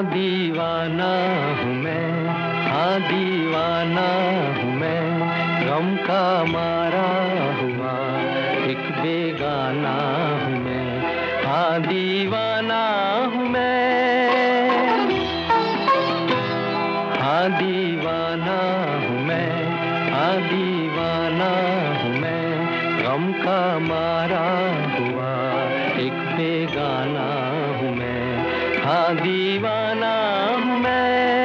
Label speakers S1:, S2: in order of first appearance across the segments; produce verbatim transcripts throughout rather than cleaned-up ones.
S1: हाँ दीवाना हूँ मैं, हाँ दीवाना हूँ मैं, गम का मारा हुआ एक बेगाना हूँ मैं, हाँ दीवाना हूँ मैं, हाँ दीवाना हूँ मैं, हाँ दीवाना हूँ मैं, गम का मारा हुआ एक बेगाना हूँ मैं, हाँ दीवाना हूँ मैं।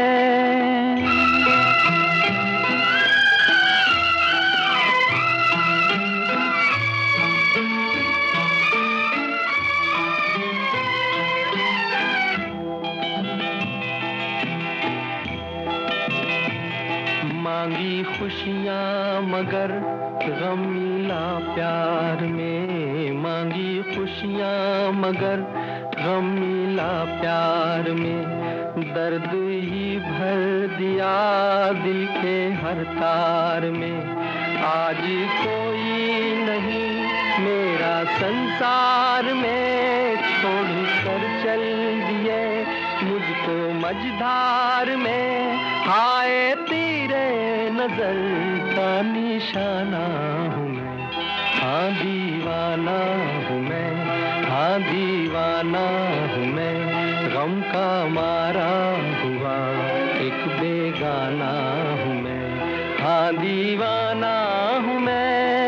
S1: मांगी खुशियाँ मगर गम मिला प्यार में, मांगी खुशियाँ मगर गम मिला प्यार में, दर्द ही भर दिया दिल के हर तार में। आज कोई नहीं मेरा संसार में, छोड़ कर चल दिए मुझको मझधार में, हाय तेरे नजर का निशाना हूँ मैं, हाँ दीवाना हूँ मैं, हाँ दीवाना हूँ मैं, गम का मारा हुआ एक बेगाना हूँ मैं, हाँ दीवाना हूँ मैं।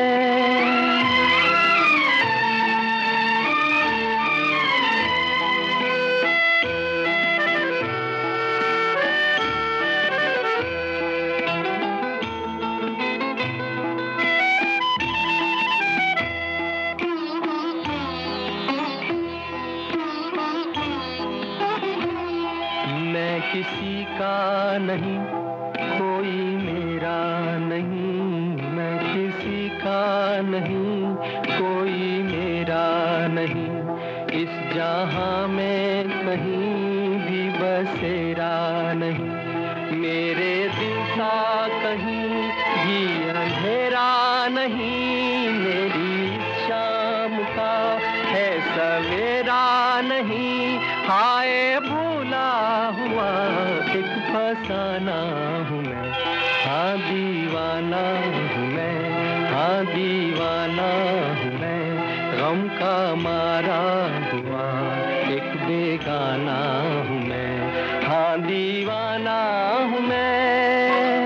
S1: मैं किसी का नहीं, कोई मेरा नहीं, मैं किसी का नहीं, कोई मेरा नहीं, इस जहां में कहीं भी बसेरा नहीं, मेरे दिल सा कहीं भी अंधेरा नहीं, मेरी इस शाम का है सवेरा नहीं, हाय भूला हुआ एक फसाना हूँ मैं, हाँ दीवाना हूँ मैं, हाँ दीवाना हूँ मैं, गम का मारा हुआ एक बेगाना हूँ मैं, हाँ दीवाना हूँ मैं,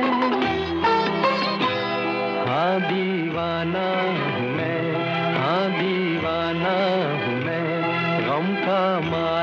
S1: हाँ दीवाना हूँ मैं, हाँ दीवाना हूँ मैं, गम का मारा